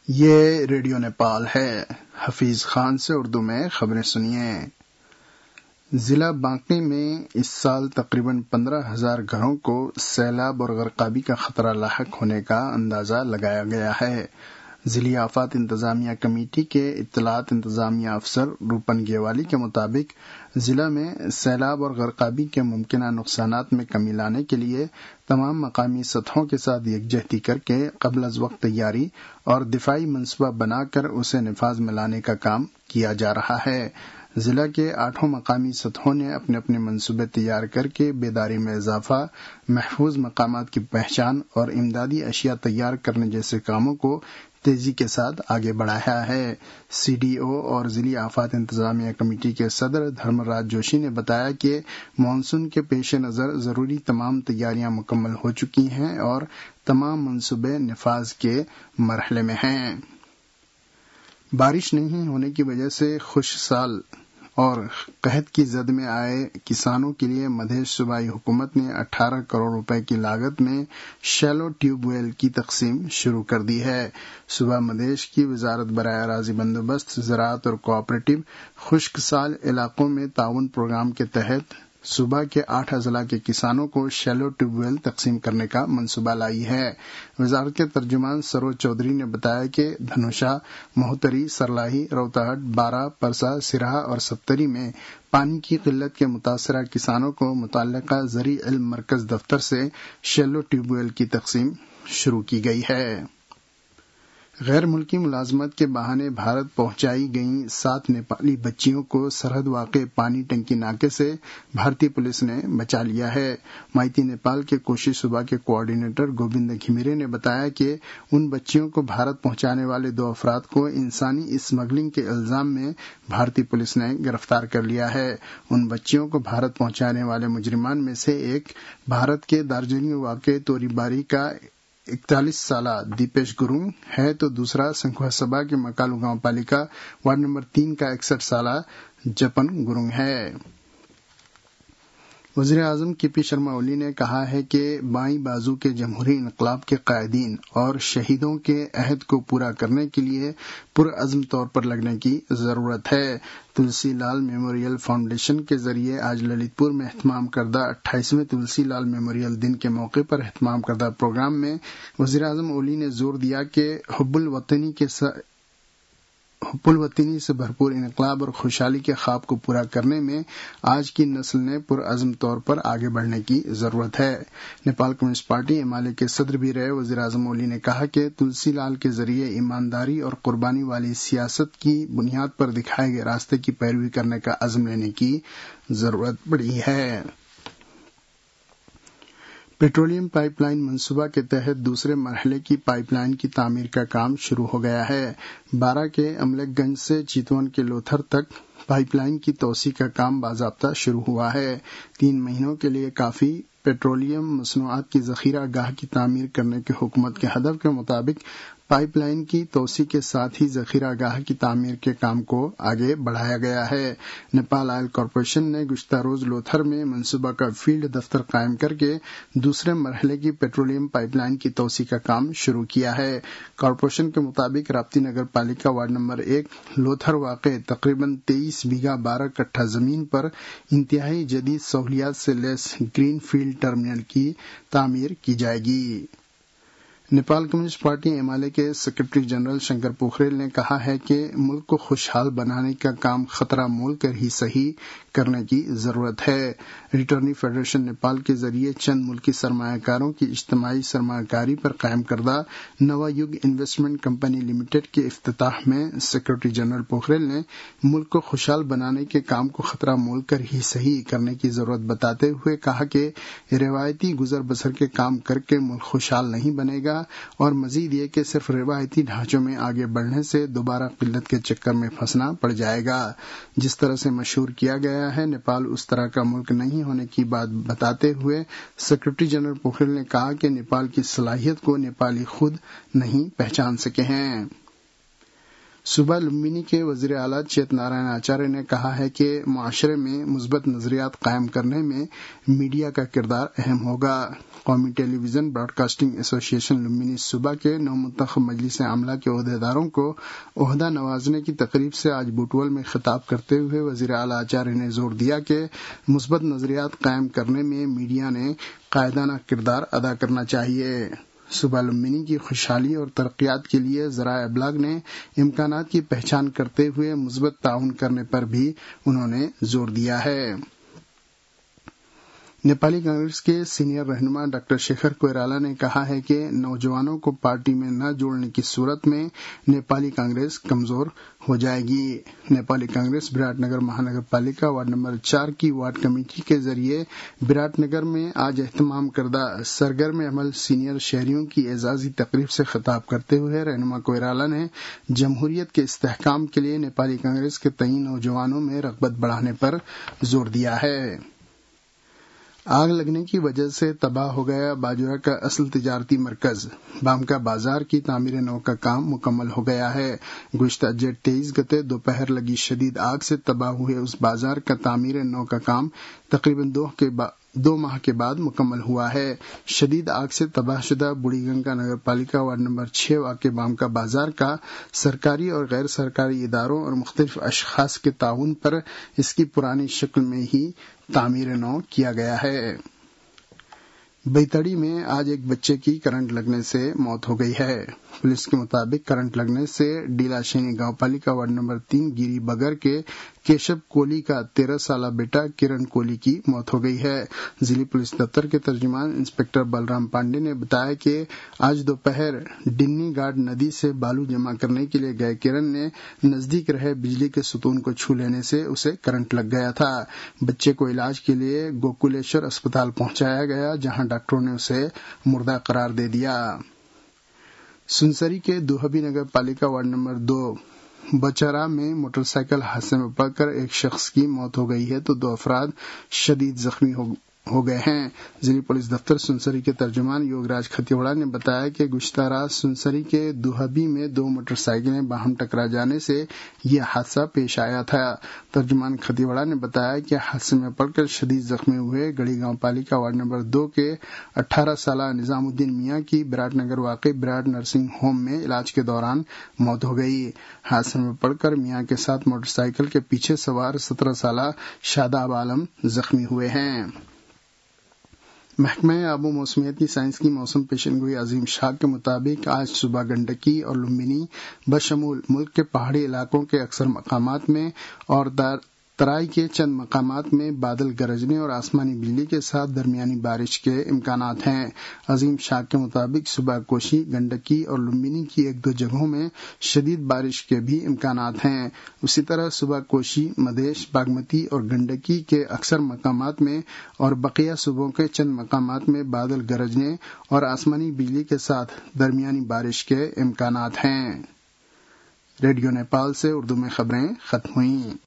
یہ ریڈیو نیپال ہے۔ حفیظ خان سے اردو میں خبریں سنیے۔ ضلع بانکئی میں اس سال تقریباً 15,000 گھروں کو سیلاب اور غرقابی کا خطرہ لاحق ہونے کا اندازہ لگایا گیا ہے۔ ضلعی آفات انتظامیہ کمیٹی کے اطلاعات انتظامیہ افسر روپن گیوالی کے مطابق ضلع میں سیلاب اور غرقابی کے ممکنہ نقصانات میں کمی لانے کے لیے تمام مقامی سطحوں کے ساتھ یکجہتی کر کے قبل از وقت تیاری اور دفاعی منصوبہ بنا کر اسے نفاذ میں لانے کا کام کیا جا رہا ہے۔ ضلع کے 8 مقامی سطحوں نے اپنے اپنے منصوبے تیار کر کے بیداری میں اضافہ، محفوظ مقامات کی پہچان اور امدادی اشیاء تیار کرنے جیسے کاموں کو تیزی کے ساتھ آگے بڑھایا ہے۔ سی ڈی او اور ضلعی آفات انتظامیہ کمیٹی کے صدر دھرم راج جوشی نے بتایا کہ مانسون کے پیش نظر ضروری تمام تیاریاں مکمل ہو چکی ہیں اور تمام منصوبے نفاذ کے مرحلے میں ہیں۔ بارش نہیں ہونے کی وجہ سے خشک سال اور قحط کی زد میں آئے کسانوں کے لیے مدھیش صوبائی حکومت نے 18 کروڑ روپے کی لاگت میں شیلو ٹیوب ویل کی تقسیم شروع کر دی ہے۔ صوبہ مدھیش کی وزارت برائے اراضی بندوبست، زراعت اور کوآپریٹو خشک سال علاقوں میں تعاون پروگرام کے تحت صوبہ کے 8 اضلاع کے کسانوں کو شیلو ٹیوب ویل تقسیم کرنے کا منصوبہ لائی ہے۔ وزارت کے ترجمان سروج چودھری نے بتایا کہ دھنوشا، مہوتری، سرلاہی، روہتاٹ، بارہ، پرسا، سرہا اور ستری میں پانی کی قلت کے متاثرہ کسانوں کو متعلقہ زرعی علم مرکز دفتر سے شیلو ٹیوب ویل کی تقسیم شروع کی گئی ہے۔ غیر ملکی ملازمت کے بہانے بھارت پہنچائی گئیں 7 نیپالی بچیوں کو سرحد واقع پانی ٹنکی ناکے سے بھارتی پولیس نے بچا لیا ہے۔ مائتی نیپال کے کوشی صوبہ کے کوآرڈینیٹر گوبند گھمیرے نے بتایا کہ ان بچیوں کو بھارت پہنچانے والے 2 افراد کو انسانی اسمگلنگ کے الزام میں بھارتی پولیس نے گرفتار کر لیا ہے۔ ان بچیوں کو بھارت پہنچانے والے مجرمان میں سے ایک بھارت کے دارجلنگ میں واقع توری باری کا 41 سالہ دیپیش گرونگ ہے تو دوسرا سنکھوا سبا کے مکالو گاؤں پالیکا وارڈ نمبر 3 کا 61 سالہ جپن گرونگ ہے۔ وزیر اعظم کے پی شرما اولی نے کہا ہے کہ بائیں بازو کے جمہوری انقلاب کے قائدین اور شہیدوں کے عہد کو پورا کرنے کے لیے پرعزم طور پر لگنے کی ضرورت ہے۔ تلسی لال میموریل فاؤنڈیشن کے ذریعے آج للت پور میں اہتمام کردہ 28ویں تلسی لال میموریل دن کے موقع پر اہتمام کردہ پروگرام میں وزیر اعظم اولی نے زور دیا کہ حب الوطنی سے بھرپور انقلاب اور خوشحالی کے خواب کو پورا کرنے میں آج کی نسل نے پرعزم طور پر آگے بڑھنے کی ضرورت ہے۔ نیپال کمیونسٹ پارٹی امالے کے صدر بھی رہے وزیر اعظم اولی نے کہا کہ تلسی لال کے ذریعے ایمانداری اور قربانی والی سیاست کی بنیاد پر دکھائے گئے راستے کی پیروی کرنے کا عزم لینے کی ضرورت پڑی ہے۔ پیٹرولیم پائپ لائن منصوبہ کے تحت دوسرے مرحلے کی پائپ لائن کی تعمیر کا کام شروع ہو گیا ہے۔ بارہ کے املک گنج سے چیتون کے لوتھر تک پائپ لائن کی توسیع کا کام باضابطہ شروع ہوا ہے۔ 3 مہینوں کے لیے کافی پیٹرولیم مصنوعات کی ذخیرہ گاہ کی تعمیر کرنے کے حکومت کے ہدف کے مطابق پائپ لائن کی توسیع کے ساتھ ہی ذخیرہ گاہ کی تعمیر کے کام کو آگے بڑھایا گیا ہے۔ نیپال آئل کارپوریشن نے گزشتہ روز لوتھر میں منصوبہ کا فیلڈ دفتر قائم کر کے دوسرے مرحلے کی پیٹرولیم پائپ لائن کی توسیع کا کام شروع کیا ہے۔ کارپوریشن کے مطابق راپتی نگر پالیکا وارڈ نمبر 1 لوتھر واقع تقریباً 23 بیگھہ 12 کٹھا زمین پر انتہائی جدید سہولیات سے لیس گرین فیلڈ ٹرمینل کی تعمیر کی جائے گی۔ نیپال کمیونسٹ پارٹی امالے کے سیکرٹری جنرل شنکر پوکھریل نے کہا ہے کہ ملک کو خوشحال بنانے کا کام خطرہ مول کر ہی صحیح کرنے کی ضرورت ہے۔ ریٹرنی فیڈریشن نیپال کے ذریعے چند ملکی سرمایہ کاروں کی اجتماعی سرمایہ کاری پر قائم کردہ نوا یگ انویسٹمنٹ کمپنی لمیٹڈ کے افتتاح میں سیکرٹری جنرل پوکھریل نے ملک کو خوشحال بنانے کے کام کو خطرہ مول کر ہی صحیح کرنے کی ضرورت بتاتے ہوئے کہا کہ روایتی گزر بسر کے کام کر کے ملک خوشحال نہیں بنے گا اور مزید یہ کہ صرف روایتی ڈھانچوں میں آگے بڑھنے سے دوبارہ قلت کے چکر میں پھنسنا پڑ جائے گا۔ جس طرح سے مشہور کیا گیا ہے نیپال اس طرح کا ملک نہیں ہونے کی بات بتاتے ہوئے سیکرٹری جنرل پوکھریل نے کہا کہ نیپال کی صلاحیت کو نیپالی خود نہیں پہچان سکے ہیں۔ صوبہ لمبنی کے وزیر اعلیٰ چیت نارائن آچاریہ نے کہا ہے کہ معاشرے میں مثبت نظریات قائم کرنے میں میڈیا کا کردار اہم ہوگا۔ قومی ٹیلی ویژن براڈ کاسٹنگ ایسوسی ایشن لمبنی صوبہ کے نومنتخب مجلس عاملہ کے عہدیداروں کو عہدہ نوازنے کی تقریب سے آج بوٹول میں خطاب کرتے ہوئے وزیر اعلیٰ آچاریہ نے زور دیا کہ مثبت نظریات قائم کرنے میں میڈیا نے قائدانہ کردار ادا کرنا چاہیے۔ صوبہ لمبنی کی خوشحالی اور ترقیات کے لیے ذرائع ابلاغ نے امکانات کی پہچان کرتے ہوئے مثبت تعاون کرنے پر بھی انہوں نے زور دیا ہے۔ نیپالی کانگریس کے سینئر رہنما ڈاکٹر شیکھر کوئرالا نے کہا ہے کہ نوجوانوں کو پارٹی میں نہ جوڑنے کی صورت میں نیپالی کانگریس کمزور ہو جائے گی۔ Nepali Congress Biratnagar Mahanagar Palika ward number 4 کی وارڈ کمیٹی کے ذریعے براٹ نگر میں آج اہتمام کردہ سرگرم عمل سینئر شہریوں کی اعزازی تقریب سے خطاب کرتے ہوئے رہنما کوئرالا نے جمہوریت کے استحکام کے لیے نیپالی کانگریس کے تئیں نوجوانوں میں رغبت بڑھانے پر زور دیا ہے۔ آگ لگنے کی وجہ سے تباہ ہو گیا باجورہ کا اصل تجارتی مرکز بامکا بازار کی تعمیر نو کا کام مکمل ہو گیا ہے۔ گزشتہ جیٹ 23 گتے دوپہر لگی شدید آگ سے تباہ ہوئے اس بازار کا تعمیر نو کا کام تقریباً 2 ماہ کے بعد مکمل ہوا ہے۔ شدید آگ سے تباہ شدہ بڑی گنگا نگر پالیکا وارڈ نمبر 6 واقع بامکا بازار کا سرکاری اور غیر سرکاری اداروں اور مختلف اشخاص کے تعاون پر اس کی پرانی شکل میں ہی تعمیر نو کیا گیا ہے۔ بیتڑی میں آج ایک بچے کی کرنٹ لگنے سے موت ہو گئی ہے۔ پولیس کے مطابق کرنٹ لگنے سے ڈیلا شینی گاؤں پالیکا وارڈ نمبر 3 گیری بگر کے کیشب کولی کا 13 سالہ بیٹا کرن کولی کی موت ہو گئی ہے۔ ضلع پولیس دفتر کے ترجمان انسپکٹر بلرام پانڈے نے بتایا کہ آج دوپہر ڈنی گاڈ ندی سے بالو جمع کرنے کے لیے گئے کرن نے نزدیک رہے بجلی کے ستون کو چھو لینے سے اسے کرنٹ لگ گیا تھا۔ بچے کو علاج کے لیے گوکولیشور اسپتال پہنچایا گیا جہاں ڈاکٹروں نے اسے مردہ قرار دے دیا۔ سنسری کے دوہبی نگر پالیکا وارڈ نمبر 2 بچارا میں موٹر سائیکل حادثے میں پڑ کر ایک شخص کی موت ہو گئی ہے تو 2 افراد شدید زخمی ہو گئے ہیں۔ ضلع پولیس دفتر سنسری کے ترجمان یوگ راج کھتیوڑا نے بتایا کہ گزشتہ رات سنسری کے دوہبی میں 2 موٹر سائیکلیں باہم ٹکرا جانے سے یہ حادثہ پیش آیا تھا۔ ترجمان کھتیوڑا نے بتایا کہ حادثے میں پڑ کر شدید زخمی ہوئے گڑھی گاؤں پالیکا وارڈ نمبر 2 کے 18 سالہ نظام الدین میاں کی براٹ نگر واقع براٹ نرسنگ ہوم میں علاج کے دوران موت ہو گئی۔ حادثے میں پڑ کر میاں کے ساتھ موٹر سائیکل کے پیچھے سوار 17 سالہ شاداب عالم زخمی ہوئے ہیں۔ محکمہ آب و موسمیاتی سائنس کی موسم پیشن گوئی عظیم شاہ کے مطابق آج صبح گنڈکی اور لمبنی بشمول ملک کے پہاڑی علاقوں کے اکثر مقامات میں اور ترائی کے چند مقامات میں بادل گرجنے اور آسمانی بجلی کے ساتھ درمیانی بارش کے امکانات ہیں۔ عظیم شاہ کے مطابق صبح کوشی، گنڈکی اور لمبنی کی 1-2 جگہوں میں شدید بارش کے بھی امکانات ہیں۔ اسی طرح صبح کوشی، مدیش، باگمتی اور گنڈکی کے اکثر مقامات میں اور بقیہ صوبوں کے چند مقامات میں بادل گرجنے اور آسمانی بجلی کے ساتھ درمیانی بارش کے امکانات ہیں۔ ریڈیو نیپال سے اردو میں خبریں ختم ہوئیں۔